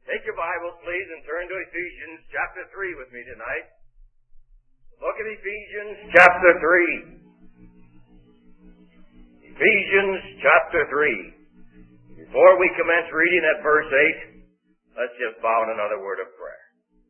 Take your Bibles, please, and turn to Ephesians chapter 3 with me tonight. Look at Ephesians chapter 3. Ephesians chapter 3. Before we commence reading at verse 8, let's just bow in another word of prayer.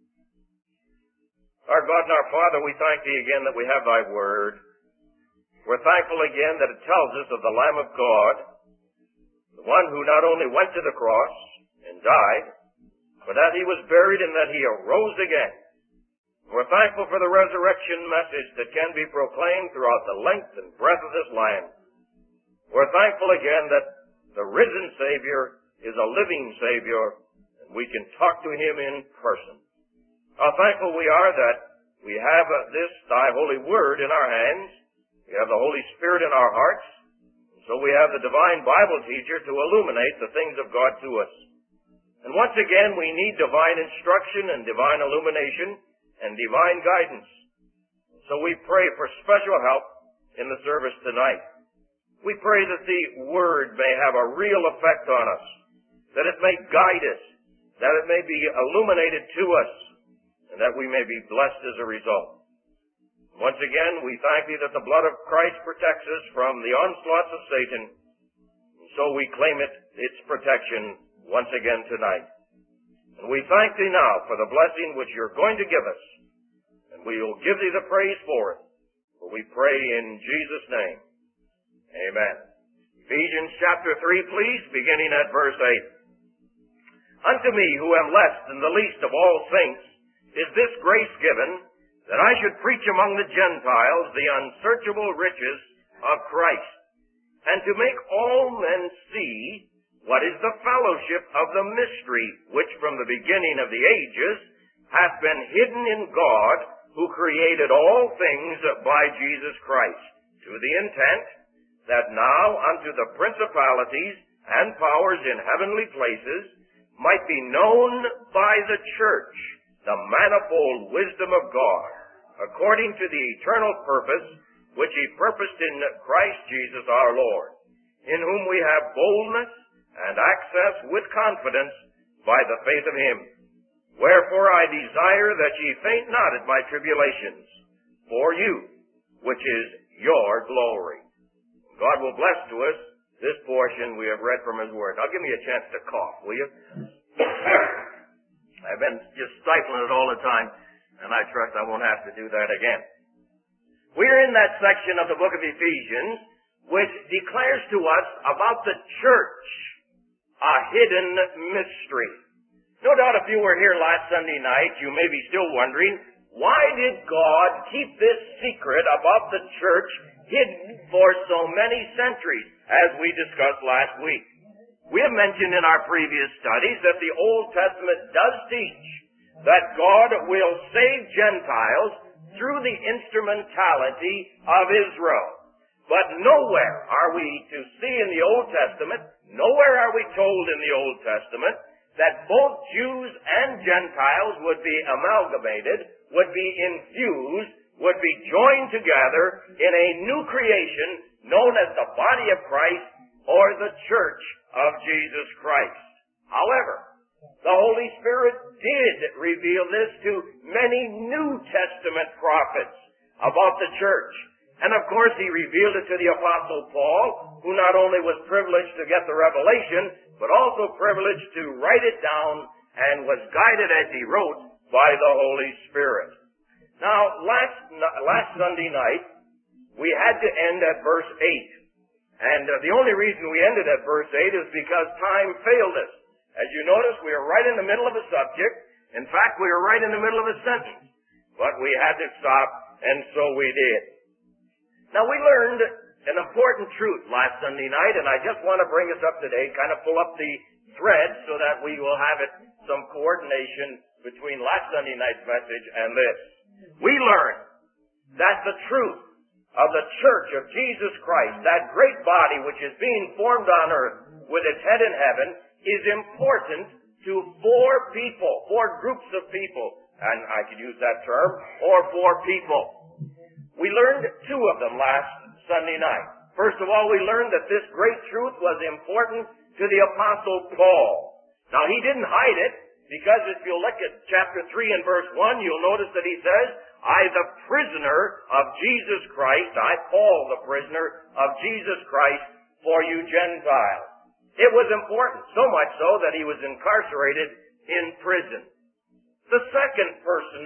Our God and our Father, we thank Thee again that we have Thy Word. We're thankful again that it tells us of the Lamb of God, the one who not only went to the cross and died, but that He was buried and that He arose again. We're thankful for the resurrection message that can be proclaimed throughout the length and breadth of this land. We're thankful again that the risen Savior is a living Savior, and we can talk to Him in person. How thankful we are that we have this Thy holy word in our hands. We have the Holy Spirit in our hearts. So we have the divine Bible teacher to illuminate the things of God to us. And once again, we need divine instruction and divine illumination and divine guidance. So we pray for special help in the service tonight. We pray that the Word may have a real effect on us, that it may guide us, that it may be illuminated to us, and that we may be blessed as a result. Once again, we thank Thee that the blood of Christ protects us from the onslaughts of Satan, and so we claim its protection once again tonight. And we thank Thee now for the blessing which You're going to give us. And we will give Thee the praise for it. For we pray in Jesus' name. Amen. Ephesians chapter 3, please, beginning at verse 8. Unto me, who am less than the least of all saints, is this grace given, that I should preach among the Gentiles the unsearchable riches of Christ, and to make all men see what is the fellowship of the mystery, which from the beginning of the ages hath been hidden in God, who created all things by Jesus Christ, to the intent that now unto the principalities and powers in heavenly places might be known by the church the manifold wisdom of God, according to the eternal purpose which He purposed in Christ Jesus our Lord, in whom we have boldness and access with confidence by the faith of Him. Wherefore I desire that ye faint not at my tribulations for you, which is your glory. God will bless to us this portion we have read from His Word. Now give me a chance to cough, will you? I've been just stifling it all the time, and I trust I won't have to do that again. We're in that section of the book of Ephesians which declares to us about the church, a hidden mystery. No doubt if you were here last Sunday night, you may be still wondering, why did God keep this secret about the church hidden for so many centuries, as we discussed last week? We have mentioned in our previous studies that the Old Testament does teach that God will save Gentiles through the instrumentality of Israel. But nowhere are we to see in the Old Testament, nowhere are we told in the Old Testament that both Jews and Gentiles would be amalgamated, would be infused, would be joined together in a new creation known as the body of Christ or the church of Jesus Christ. However, the Holy Spirit did reveal this to many New Testament prophets about the church. And of course, He revealed it to the Apostle Paul, who not only was privileged to get the revelation, but also privileged to write it down and was guided as he wrote by the Holy Spirit. Now, last Sunday night, we had to end at verse 8. And the only reason we ended at verse 8 is because time failed us. As you notice, we were right in the middle of a subject. In fact, we were right in the middle of a sentence. But we had to stop, and so we did. Now, we learned an important truth last Sunday night, and I just want to bring us up to date, kind of pull up the thread so that we will have some coordination between last Sunday night's message and this. We learned that the truth of the church of Jesus Christ, that great body which is being formed on earth with its head in heaven, is important to four groups of people, and I could use that term, or four people. We learned two of them last Sunday night. First of all, we learned that this great truth was important to the Apostle Paul. Now, he didn't hide it. Because if you look at chapter 3 and verse 1, you'll notice that he says, I, the prisoner of Jesus Christ, I, Paul, the prisoner of Jesus Christ, for you Gentiles. It was important, so much so that he was incarcerated in prison. The second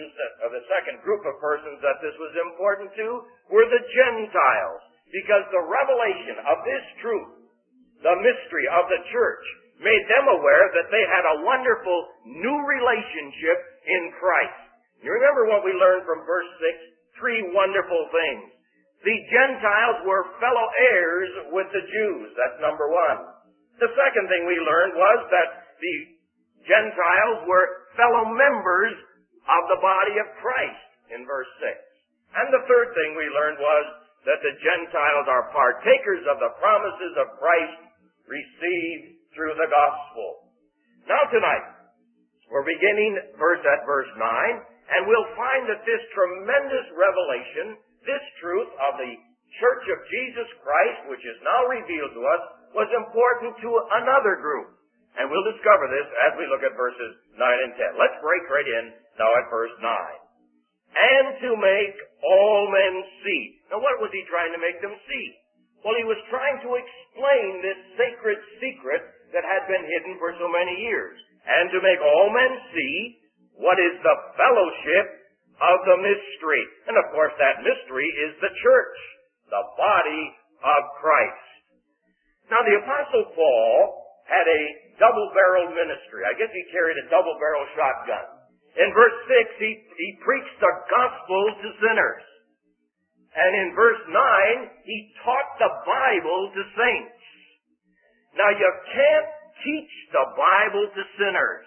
group of persons that this was important to were the Gentiles, because the revelation of this truth, the mystery of the church, made them aware that they had a wonderful new relationship in Christ. You remember what we learned from verse 6? Three wonderful things. The Gentiles were fellow heirs with the Jews. That's number one. The second thing we learned was that the Gentiles were fellow members of the body of Christ in verse 6. And the third thing we learned was that the Gentiles are partakers of the promises of Christ received through the gospel. Now tonight, we're beginning at verse 9, and we'll find that this tremendous revelation, this truth of the Church of Jesus Christ, which is now revealed to us, was important to another group. And we'll discover this as we look at verses 9 and 10. Let's break right in now at verse 9. And to make all men see. Now what was he trying to make them see? Well, he was trying to explain this sacred secret that had been hidden for so many years. And to make all men see what is the fellowship of the mystery. And of course that mystery is the church, the body of Christ. Now the Apostle Paul had a double-barreled ministry. I guess he carried a double-barrel shotgun. In verse 6, he preached the gospel to sinners. And in verse 9, he taught the Bible to saints. Now you can't teach the Bible to sinners.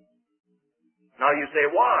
Now you say, why?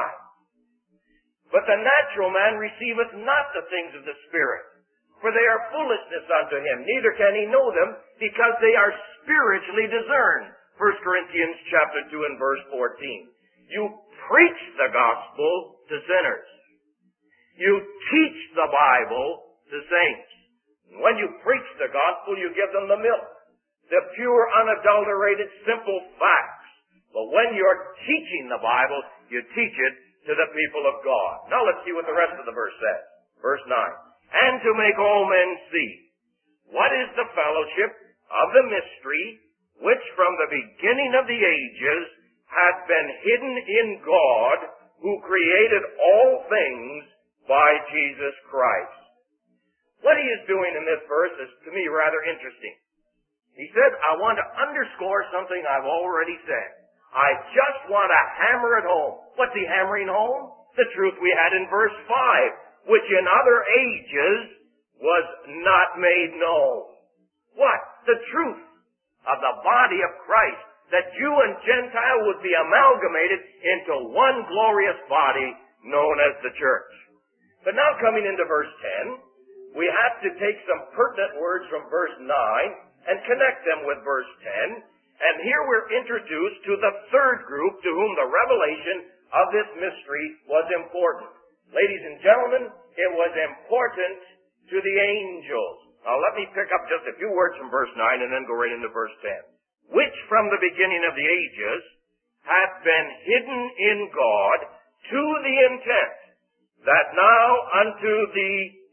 But the natural man receiveth not the things of the Spirit, for they are foolishness unto him. Neither can he know them, because they are spiritually discerned. 1 Corinthians chapter 2 and verse 14. You preach the gospel to sinners. You teach the Bible to saints. And when you preach the gospel, you give them the milk, the pure, unadulterated, simple facts. But when you're teaching the Bible, you teach it to the people of God. Now let's see what the rest of the verse says. Verse 9. And to make all men see what is the fellowship of the mystery, which from the beginning of the ages hath been hidden in God, who created all things by Jesus Christ. What he is doing in this verse is, to me, rather interesting. He said, I want to underscore something I've already said. I just want to hammer it home. What's he hammering home? The truth we had in verse 5, which in other ages was not made known. What? The truth of the body of Christ, that Jew and Gentile would be amalgamated into one glorious body known as the church. But now coming into verse 10, we have to take some pertinent words from verse 9 and connect them with verse 10. And here we're introduced to the third group to whom the revelation of this mystery was important. Ladies and gentlemen, it was important to the angels. Now let me pick up just a few words from verse 9 and then go right into verse 10. Which from the beginning of the ages hath been hidden in God to the intent that now unto the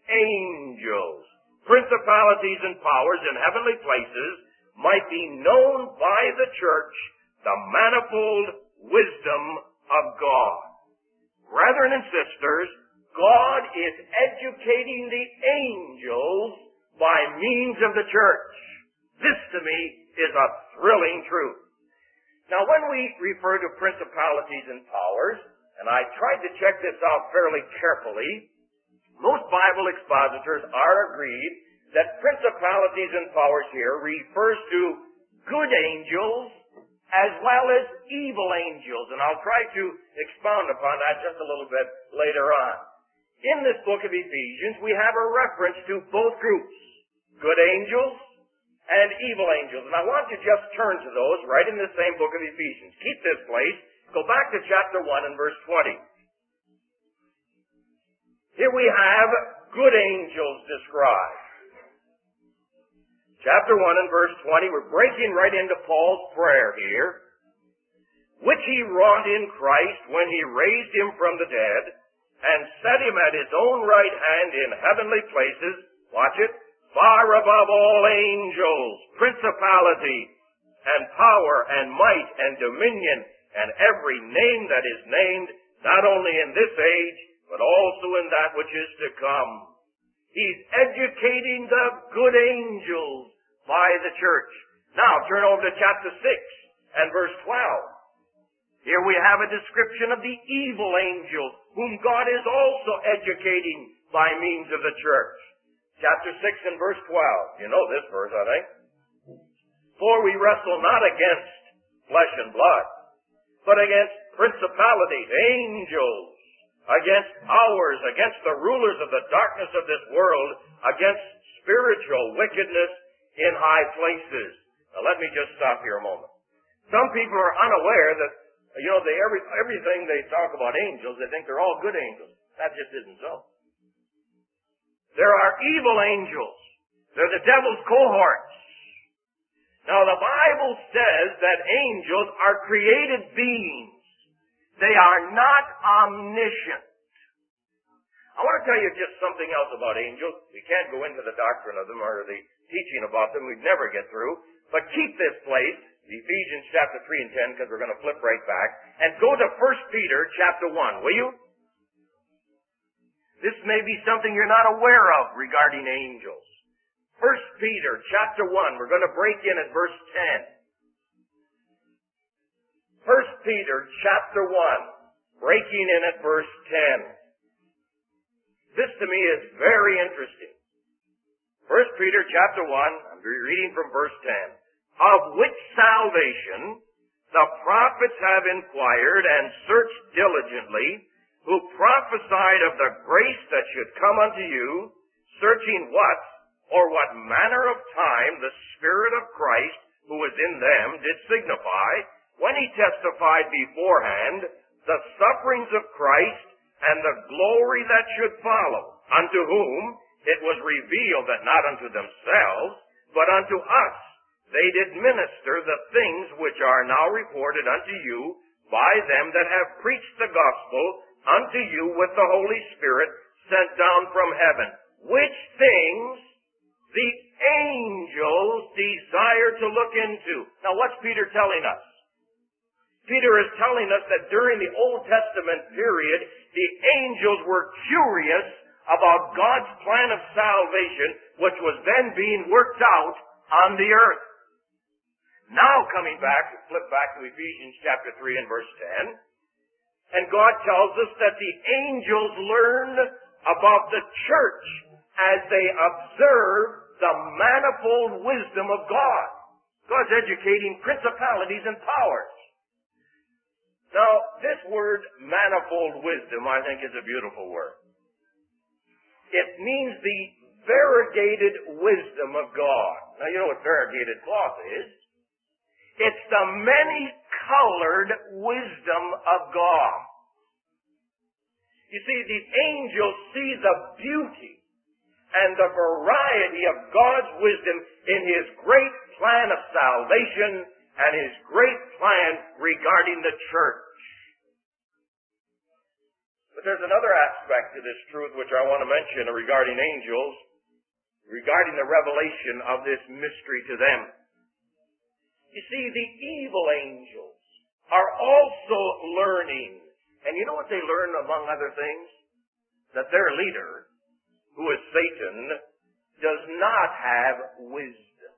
angels, principalities and powers in heavenly places, might be known by the church the manifold wisdom of God. Brethren and sisters, God is educating the angels by means of the church. This to me is a thrilling truth. Now when we refer to principalities and powers, and I tried to check this out fairly carefully, most Bible expositors are agreed that principalities and powers here refers to good angels as well as evil angels. And I'll try to expound upon that just a little bit later on. In this book of Ephesians, we have a reference to both groups, good angels and evil angels. And I want to just turn to those right in the same book of Ephesians. Keep this place. Go back to chapter 1 and verse 20. Here we have good angels described. Chapter 1 and verse 20, we're breaking right into Paul's prayer here. which he wrought in Christ when he raised him from the dead, and set him at his own right hand in heavenly places, watch it, far above all angels, principality, and power, and might, and dominion, and every name that is named, not only in this age, but also in that which is to come. He's educating the good angels by the church. Now, turn over to chapter 6 and verse 12. Here we have a description of the evil angels, whom God is also educating by means of the church. Chapter 6 and verse 12. You know this verse, I think. For we wrestle not against flesh and blood, but against principalities, angels, against powers, against the rulers of the darkness of this world, against spiritual wickedness in high places. Now let me just stop here a moment. Some people are unaware that, everything they talk about angels, they think they're all good angels. That just isn't so. There are evil angels. They're the devil's cohorts. Now the Bible says that angels are created beings. They are not omniscient. I want to tell you just something else about angels. We can't go into the doctrine of them or the teaching about them. We'd never get through. But keep this place, Ephesians chapter 3 and 10, because we're going to flip right back, and go to 1 Peter chapter 1, will you? This may be something you're not aware of regarding angels. 1 Peter chapter 1, we're going to break in at verse 10. 1 Peter chapter 1, breaking in at verse 10. This to me is very interesting. 1 Peter chapter 1, I'm reading from verse 10. Of which salvation the prophets have inquired and searched diligently, who prophesied of the grace that should come unto you, searching what manner of time the Spirit of Christ, who was in them, did signify, when he testified beforehand the sufferings of Christ and the glory that should follow, unto whom it was revealed that not unto themselves, but unto us they did minister the things which are now reported unto you by them that have preached the gospel unto you with the Holy Spirit sent down from heaven, which things the angels desire to look into. Now what's Peter telling us? Peter is telling us that during the Old Testament period, the angels were curious about God's plan of salvation, which was then being worked out on the earth. Now coming back, flip back to Ephesians chapter 3 and verse 10, and God tells us that the angels learned about the church as they observe the manifold wisdom of God. God's educating principalities and powers. Now, this word manifold wisdom, I think, is a beautiful word. It means the variegated wisdom of God. Now, you know what variegated cloth is. It's the many-colored wisdom of God. You see, the angels see the beauty and the variety of God's wisdom in His great plan of salvation and His great plan regarding the church. But there's another aspect to this truth which I want to mention regarding angels, regarding the revelation of this mystery to them. You see, the evil angels are also learning. And you know what they learn among other things? That their leader, who is Satan, does not have wisdom.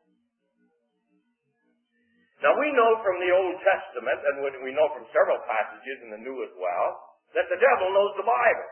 Now we know from the Old Testament, and we know from several passages in the New as well, that the devil knows the Bible.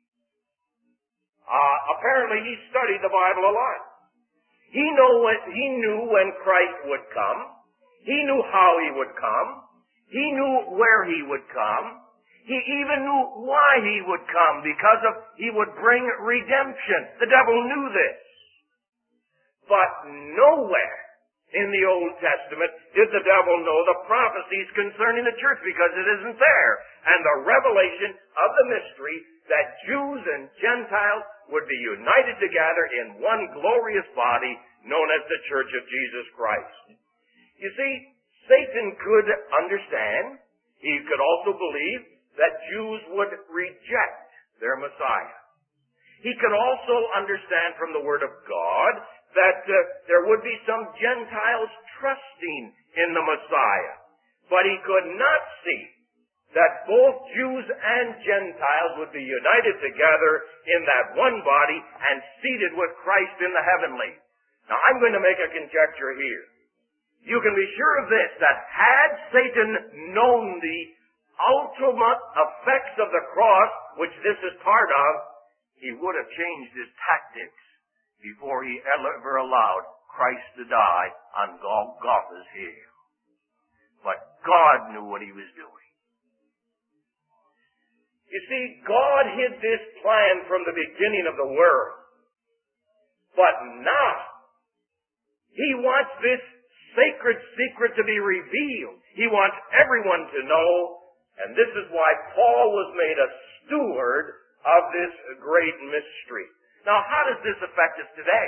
Apparently he studied the Bible a lot. He knew when Christ would come. He knew how he would come. He knew where he would come. He even knew why he would come, because he would bring redemption. The devil knew this. But nowhere in the Old Testament did the devil know the prophecies concerning the church, because it isn't there. And the revelation of the mystery that Jews and Gentiles would be united together in one glorious body known as the Church of Jesus Christ. You see, Satan could understand. He could also believe that Jews would reject their Messiah. He could also understand from the Word of God that there would be some Gentiles trusting in the Messiah. But he could not see that both Jews and Gentiles would be united together in that one body and seated with Christ in the heavenly. Now, I'm going to make a conjecture here. You can be sure of this, that had Satan known the ultimate effects of the cross, which this is part of, he would have changed his tactics before he ever allowed Christ to die on Golgotha's hill. But God knew what he was doing. You see, God hid this plan from the beginning of the world. But now, he wants this sacred secret to be revealed. He wants everyone to know, and this is why Paul was made a steward of this great mystery. Now, how does this affect us today?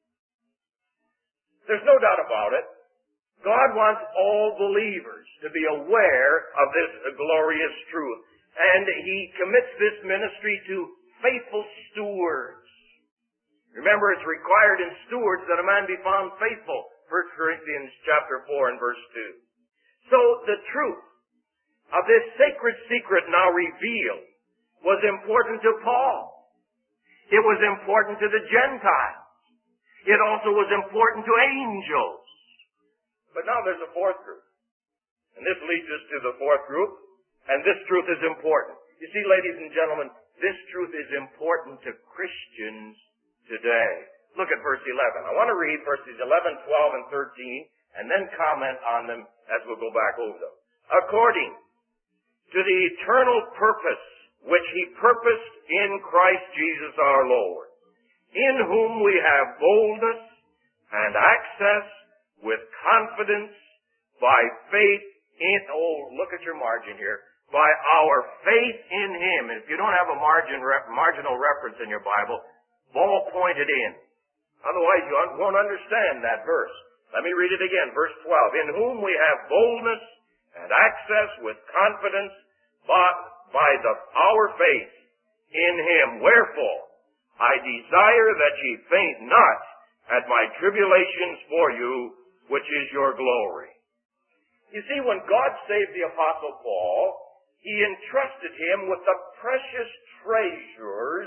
There's no doubt about it. God wants all believers to be aware of this glorious truth. And he commits this ministry to faithful stewards. Remember, it's required in stewards that a man be found faithful. 1 Corinthians chapter 4 and verse 2. So the truth of this sacred secret now revealed was important to Paul. It was important to the Gentiles. It also was important to angels. But now there's a fourth group. And this leads us to the fourth group. And this truth is important. You see, ladies and gentlemen, this truth is important to Christians today. Look at verse 11. I want to read verses 11, 12, and 13, and then comment on them as we'll go back over them. According to the eternal purpose which he purposed in Christ Jesus our Lord, in whom we have boldness and access with confidence by faith in, look at your margin here, by our faith in him. And if you don't have a marginal reference in your Bible, ballpoint it in. Otherwise you won't understand that verse. Let me read it again, verse 12. In whom we have boldness and access with confidence by our faith in him. Wherefore, I desire that ye faint not at my tribulations for you, which is your glory. You see, when God saved the Apostle Paul, he entrusted him with the precious treasures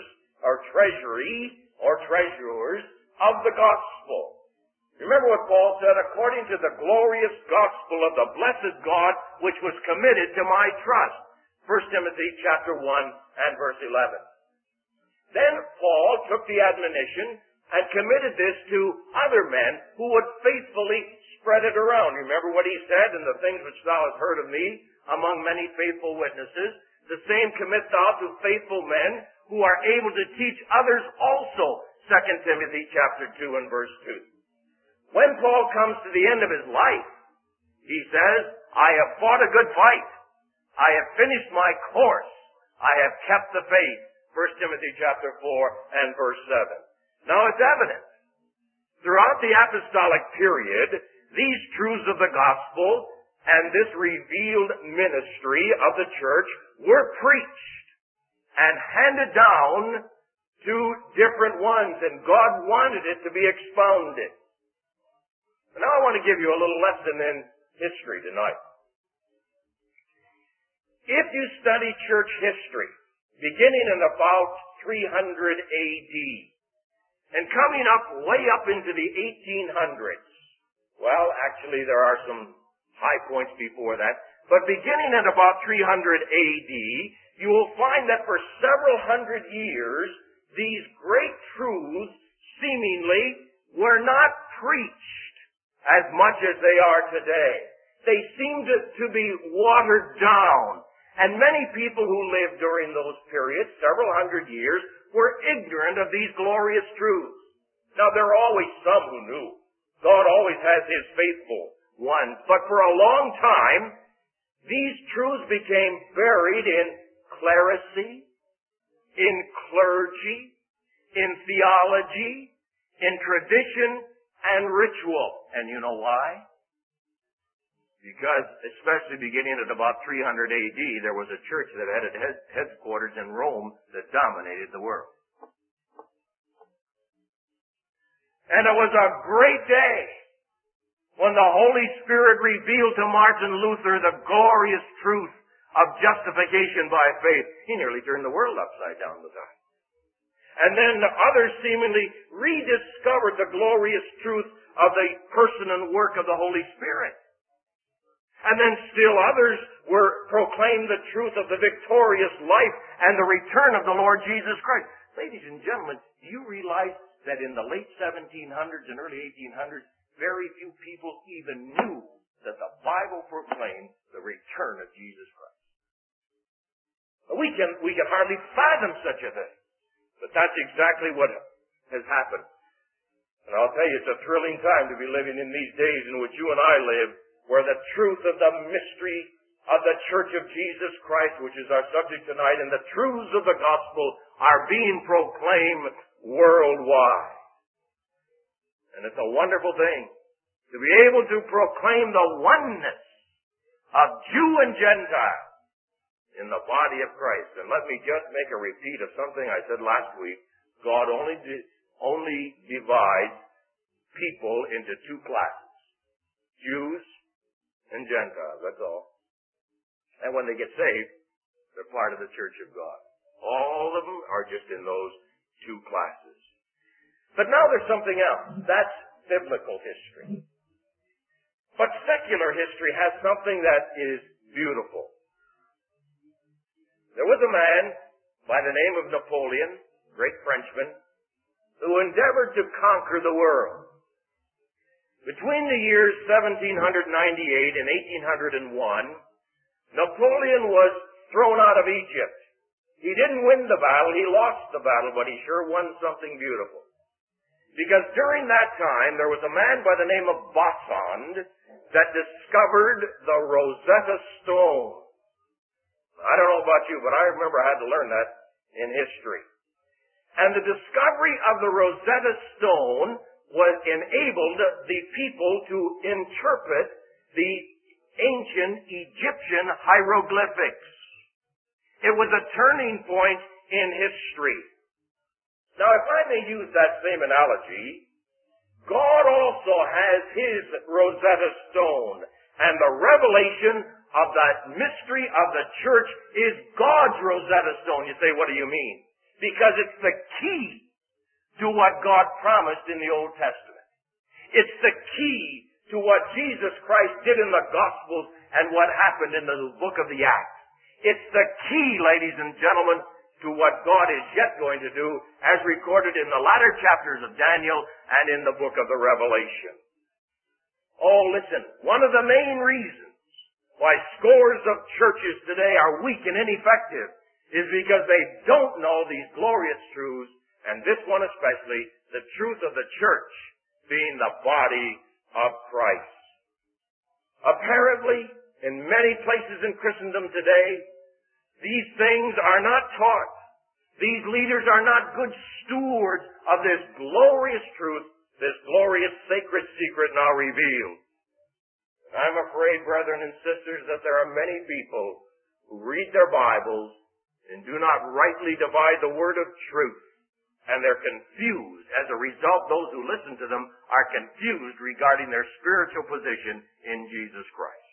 of the gospel. Remember what Paul said, according to the glorious gospel of the blessed God, which was committed to my trust. 1 Timothy chapter 1 and verse 11. Then Paul took the admonition and committed this to other men who would faithfully spread it around. Remember what he said, "And the things which thou hast heard of me among many faithful witnesses, the same commit thou to faithful men who are able to teach others also." 2 Timothy chapter 2 and verse 2. When Paul comes to the end of his life, he says, "I have fought a good fight. I have finished my course. I have kept the faith." 1 Timothy chapter 4 and verse 7. Now it's evident. Throughout the apostolic period, these truths of the gospel and this revealed ministry of the church were preached and handed down to different ones, and God wanted it to be expounded. Now I want to give you a little lesson in history tonight. If you study church history, beginning in about 300 AD, and coming way up into the 1800s, well, actually there are some high points before that, but beginning at about 300 AD, you will find that for several hundred years, these great truths seemingly were not preached as much as they are today. They seemed to be watered down. And many people who lived during those periods, several hundred years, were ignorant of these glorious truths. Now, there are always some who knew. God always has his faithful ones. But for a long time, these truths became buried in clerisy, in clergy, in theology, in tradition, and ritual. And you know why? Because, especially beginning at about 300 AD, there was a church that had its headquarters in Rome that dominated the world. And it was a great day when the Holy Spirit revealed to Martin Luther the glorious truth of justification by faith. He nearly turned the world upside down with that. And then others seemingly rediscovered the glorious truth of the person and work of the Holy Spirit. And then still others proclaimed the truth of the victorious life and the return of the Lord Jesus Christ. Ladies and gentlemen, do you realize that in the late 1700s and early 1800s, very few people even knew that the Bible proclaimed the return of Jesus Christ? We can hardly fathom such a thing. But that's exactly what has happened. And I'll tell you, it's a thrilling time to be living in these days in which you and I live, where the truth of the mystery of the Church of Jesus Christ, which is our subject tonight, and the truths of the gospel are being proclaimed worldwide. And it's a wonderful thing to be able to proclaim the oneness of Jew and Gentile in the body of Christ. And let me just make a repeat of something I said last week. God only divides people into two classes, Jews and Gentiles, that's all. And when they get saved, they're part of the Church of God. All of them are just in those two classes. But now there's something else. That's biblical history. But secular history has something that is beautiful. There was a man by the name of Napoleon, great Frenchman, who endeavored to conquer the world. Between the years 1798 and 1801, Napoleon was thrown out of Egypt. He didn't win the battle, he lost the battle, but he sure won something beautiful. Because during that time, there was a man by the name of Bossond that discovered the Rosetta Stone. I don't know about you, but I remember I had to learn that in history. And the discovery of the Rosetta Stone enabled the people to interpret the ancient Egyptian hieroglyphics. It was a turning point in history. Now, if I may use that same analogy, God also has His Rosetta Stone, and the revelation of that mystery of the church is God's Rosetta Stone. You say, what do you mean? Because it's the key to what God promised in the Old Testament. It's the key to what Jesus Christ did in the Gospels and what happened in the book of the Acts. It's the key, ladies and gentlemen, to what God is yet going to do as recorded in the latter chapters of Daniel and in the book of the Revelation. Oh, listen, one of the main reasons why scores of churches today are weak and ineffective is because they don't know these glorious truths, and this one especially, the truth of the church being the body of Christ. Apparently, in many places in Christendom today, these things are not taught. These leaders are not good stewards of this glorious truth, this glorious sacred secret now revealed. I'm afraid, brethren and sisters, that there are many people who read their Bibles and do not rightly divide the word of truth, and they're confused. As a result, those who listen to them are confused regarding their spiritual position in Jesus Christ.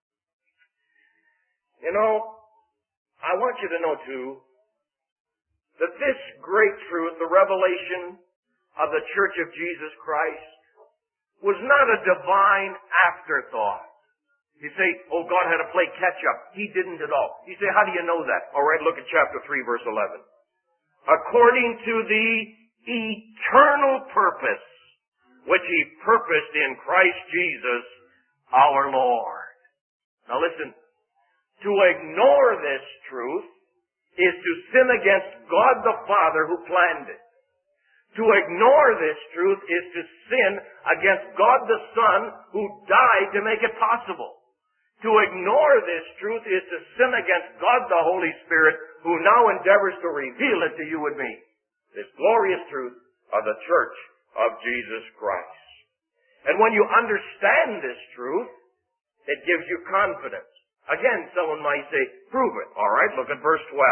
You know, I want you to know, too, that this great truth, the revelation of the Church of Jesus Christ, was not a divine afterthought. You say, oh, God had to play catch-up. He didn't at all. You say, how do you know that? All right, look at chapter 3, verse 11. According to the eternal purpose which He purposed in Christ Jesus our Lord. Now listen, to ignore this truth is to sin against God the Father who planned it. To ignore this truth is to sin against God the Son who died to make it possible. To ignore this truth is to sin against God the Holy Spirit who now endeavors to reveal it to you and me. This glorious truth of the Church of Jesus Christ. And when you understand this truth, It gives you confidence. Again, someone might say, prove it. All right, look at verse 12.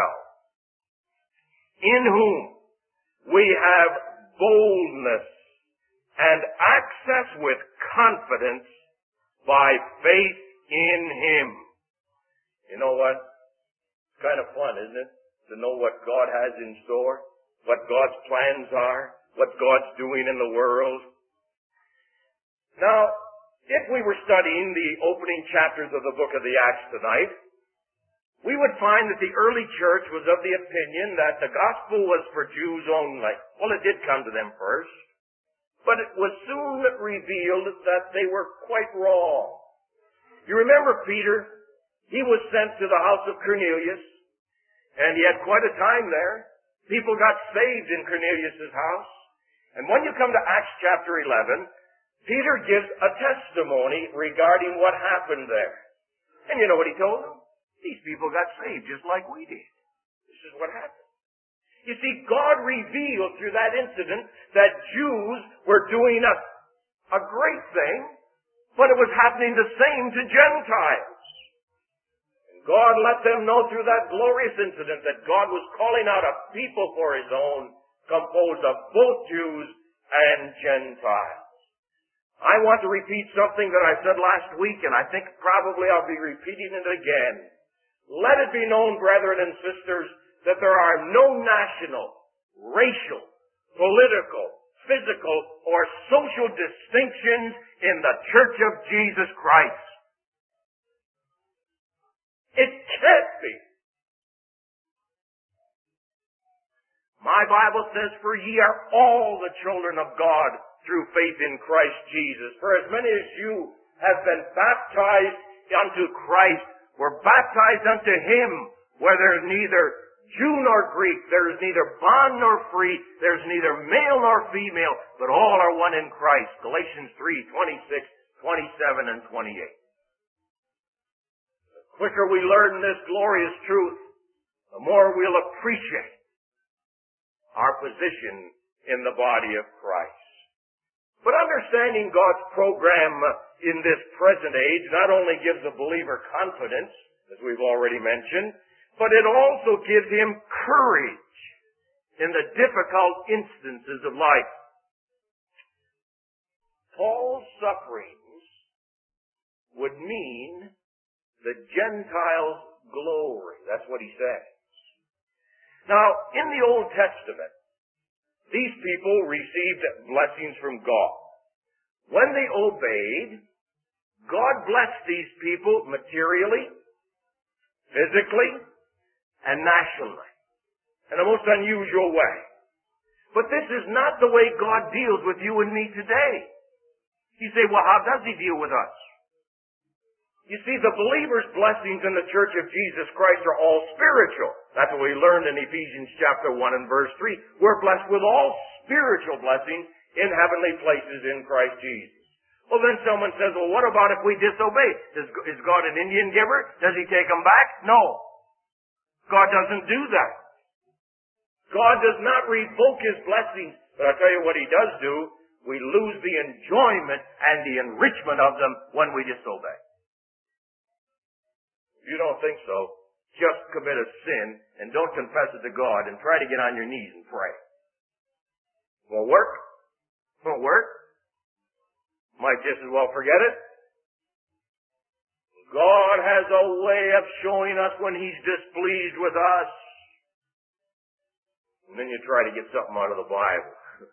In whom we have boldness and access with confidence by faith in Him. You know what? It's kind of fun, isn't it? To know what God has in store, what God's plans are, what God's doing in the world. Now, if we were studying the opening chapters of the book of the Acts tonight, we would find that the early church was of the opinion that the gospel was for Jews only. Well, it did come to them first, but it was soon revealed that they were quite wrong. You remember Peter? He was sent to the house of Cornelius, and he had quite a time there. People got saved in Cornelius' house. And when you come to Acts chapter 11, Peter gives a testimony regarding what happened there. And you know what he told them? These people got saved just like we did. This is what happened. You see, God revealed through that incident that Jews were doing a great thing, but it was happening the same to Gentiles. And God let them know through that glorious incident that God was calling out a people for His own, composed of both Jews and Gentiles. I want to repeat something that I said last week, and I think probably I'll be repeating it again. Let it be known, brethren and sisters, that there are no national, racial, political, physical, or social distinctions in the Church of Jesus Christ. It can't be. My Bible says, for ye are all the children of God through faith in Christ Jesus. For as many as you have been baptized unto Christ, were baptized unto Him, where there is neither Jew nor Greek, there is neither bond nor free, there is neither male nor female, but all are one in Christ. Galatians 3:26, 27, and 28. The quicker we learn this glorious truth, the more we'll appreciate our position in the body of Christ. But understanding God's program in this present age not only gives a believer confidence, as we've already mentioned, but it also gives him courage in the difficult instances of life. Paul's sufferings would mean the Gentiles' glory. That's what he says. Now, in the Old Testament, these people received blessings from God. When they obeyed, God blessed these people materially, physically, and nationally, in a most unusual way. But this is not the way God deals with you and me today. You say, well, how does He deal with us? You see, the believer's blessings in the Church of Jesus Christ are all spiritual. That's what we learned in Ephesians chapter 1 and verse 3. We're blessed with all spiritual blessings in heavenly places in Christ Jesus. Well, then someone says, well, what about if we disobey? Is God an Indian giver? Does He take them back? No. God doesn't do that. God does not revoke His blessings. But I'll tell you what He does do. We lose the enjoyment and the enrichment of them when we disobey. If you don't think so, just commit a sin and don't confess it to God and try to get on your knees and pray. Won't work? Won't work? Might just as well forget it. God has a way of showing us when He's displeased with us. And then you try to get something out of the Bible.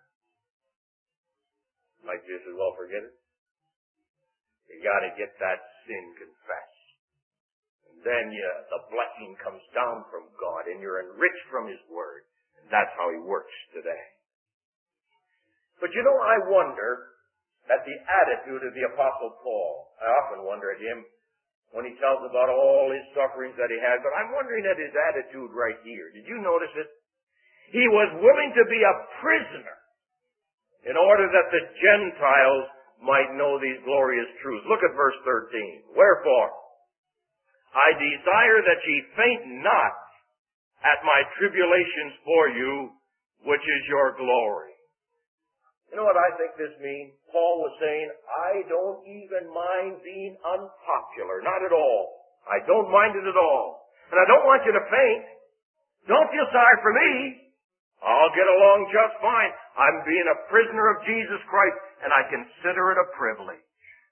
Might just as well forget it. You gotta get that sin confessed. And then the blessing comes down from God and you're enriched from His Word. And that's how He works today. But you know, I wonder at the attitude of the Apostle Paul. I often wonder at him when he tells about all his sufferings that he had, but I'm wondering at his attitude right here. Did you notice it? He was willing to be a prisoner in order that the Gentiles might know these glorious truths. Look at verse 13. Wherefore, I desire that ye faint not at my tribulations for you, which is your glory. You know what I think this means? Paul was saying, I don't even mind being unpopular. Not at all. I don't mind it at all. And I don't want you to faint. Don't feel sorry for me. I'll get along just fine. I'm being a prisoner of Jesus Christ, and I consider it a privilege.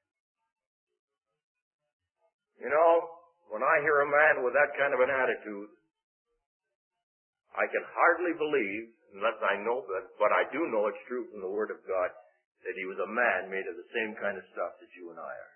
You know, when I hear a man with that kind of an attitude, I can hardly believe, unless I know that, but I do know it's true from the Word of God, that he was a man made of the same kind of stuff that you and I are.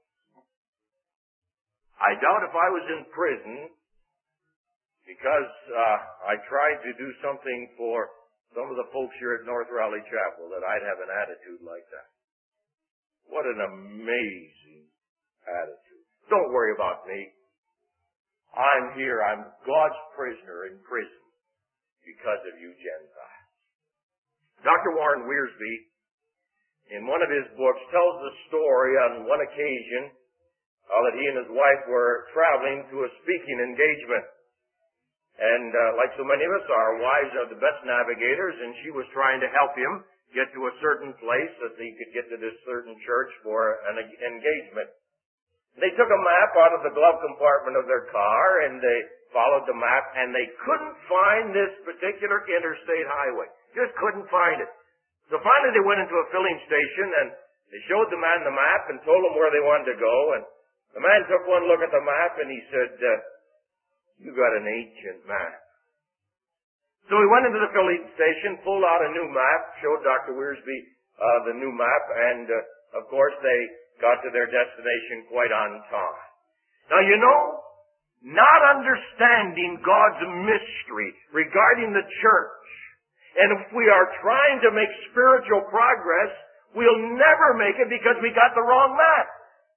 I doubt if I was in prison because I tried to do something for some of the folks here at North Raleigh Chapel that I'd have an attitude like that. What an amazing attitude. Don't worry about me. I'm here. I'm God's prisoner in prison because of you Gentiles. Dr. Warren Wiersbe, in one of his books, tells the story on one occasion that he and his wife were traveling to a speaking engagement. And like so many of us, our wives are the best navigators, and she was trying to help him get to a certain place that he could get to this certain church for an engagement. They took a map out of the glove compartment of their car, and they followed the map, and they couldn't find this particular interstate highway. Just couldn't find it. So finally they went into a filling station, and they showed the man the map and told him where they wanted to go. And the man took one look at the map, and he said, you got an ancient map. So he went into the filling station, pulled out a new map, showed Dr. Wiersbe the new map, and of course they got to their destination quite on time. Now you know, not understanding God's mystery regarding the church, and if we are trying to make spiritual progress, we'll never make it because we got the wrong map.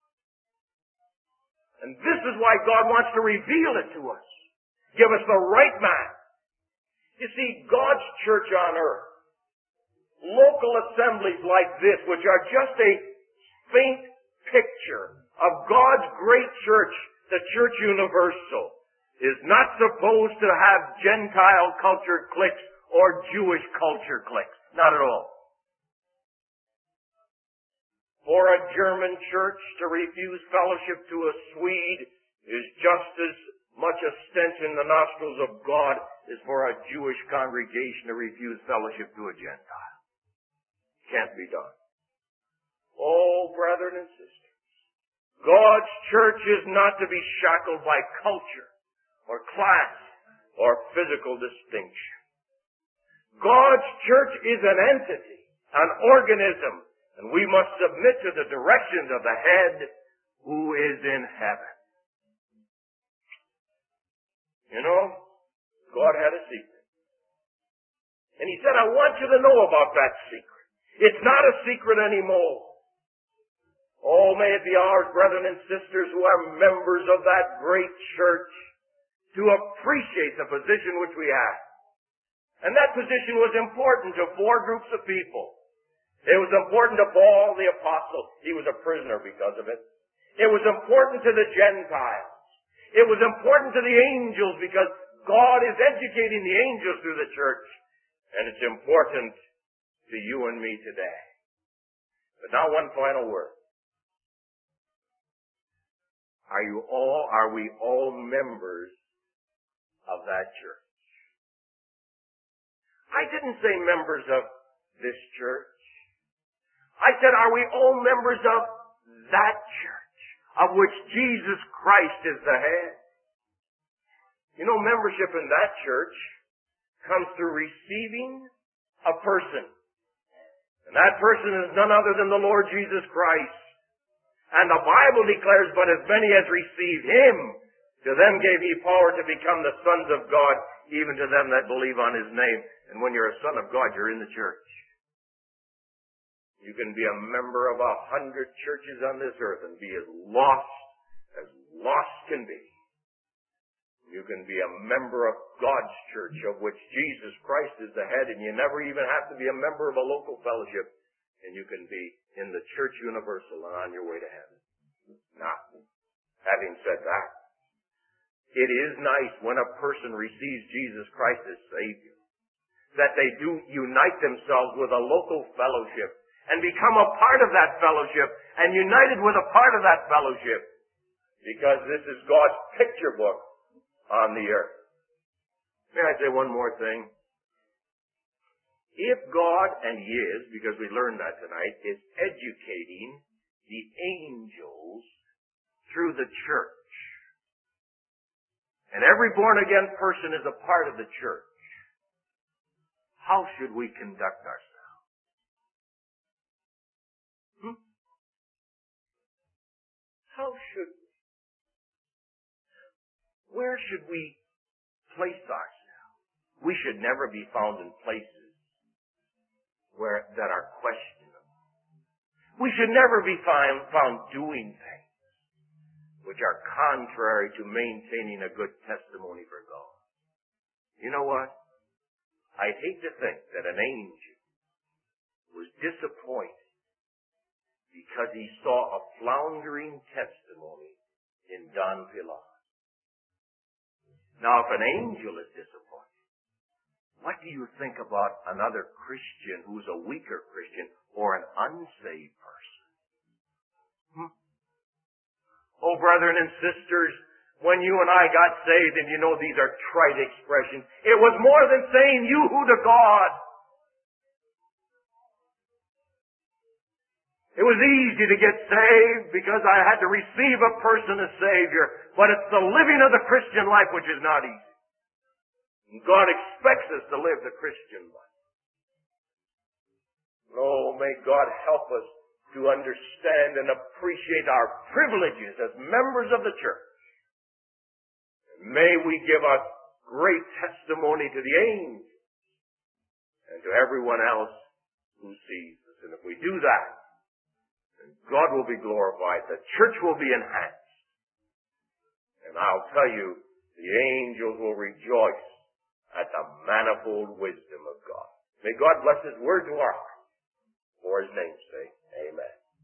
And this is why God wants to reveal it to us. Give us the right map. You see, God's church on earth, local assemblies like this, which are just a faint picture of God's great church, the Church Universal, is not supposed to have Gentile culture cliques or Jewish culture cliques. Not at all. For a German church to refuse fellowship to a Swede is just as much a stench in the nostrils of God as for a Jewish congregation to refuse fellowship to a Gentile. Can't be done. Oh, brethren and sisters, God's church is not to be shackled by culture or class or physical distinction. God's church is an entity, an organism, and we must submit to the directions of the head who is in heaven. You know, God had a secret. And he said, I want you to know about that secret. It's not a secret anymore. Oh, may it be ours, brethren and sisters who are members of that great church, to appreciate the position which we have. And that position was important to four groups of people. It was important to Paul the apostle. He was a prisoner because of it. It was important to the Gentiles. It was important to the angels because God is educating the angels through the church. And it's important to you and me today. But now one final word. Are we all members of that church? I didn't say members of this church. I said, are we all members of that church, of which Jesus Christ is the head? You know, membership in that church comes through receiving a person. And that person is none other than the Lord Jesus Christ. And the Bible declares, but as many as receive Him, to them gave He power to become the sons of God, even to them that believe on His name. And when you're a son of God, you're in the church. You can be a member of 100 churches on this earth and be as lost can be. You can be a member of God's church, of which Jesus Christ is the head, and you never even have to be a member of a local fellowship, and you can be in the church universal and on your way to heaven. Now, having said that, it is nice when a person receives Jesus Christ as Savior. that they do unite themselves with a local fellowship and become a part of that fellowship and united with a part of that fellowship, because this is God's picture book on the earth. May I say one more thing? If God, and He is, because we learned that tonight, is educating the angels through the church, and every born-again person is a part of the church, how should we conduct ourselves? How should we? Where should we place ourselves? We should never be found in places that are questionable. We should never be found doing things which are contrary to maintaining a good testimony for God. You know what? I hate to think that an angel was disappointed because he saw a floundering testimony in Don Pilar. Now, if an angel is disappointed, what do you think about another Christian who's a weaker Christian or an unsaved person? Oh, brethren and sisters, when you and I got saved, and you know these are trite expressions, it was more than saying yoo-hoo to God. It was easy to get saved because I had to receive a person as Savior, but it's the living of the Christian life which is not easy. And God expects us to live the Christian life. Oh, may God help us to understand and appreciate our privileges as members of the church. May we give a great testimony to the angels and to everyone else who sees us. And if we do that, then God will be glorified, the church will be enhanced. And I'll tell you, the angels will rejoice at the manifold wisdom of God. May God bless His word to our hearts for His name's sake.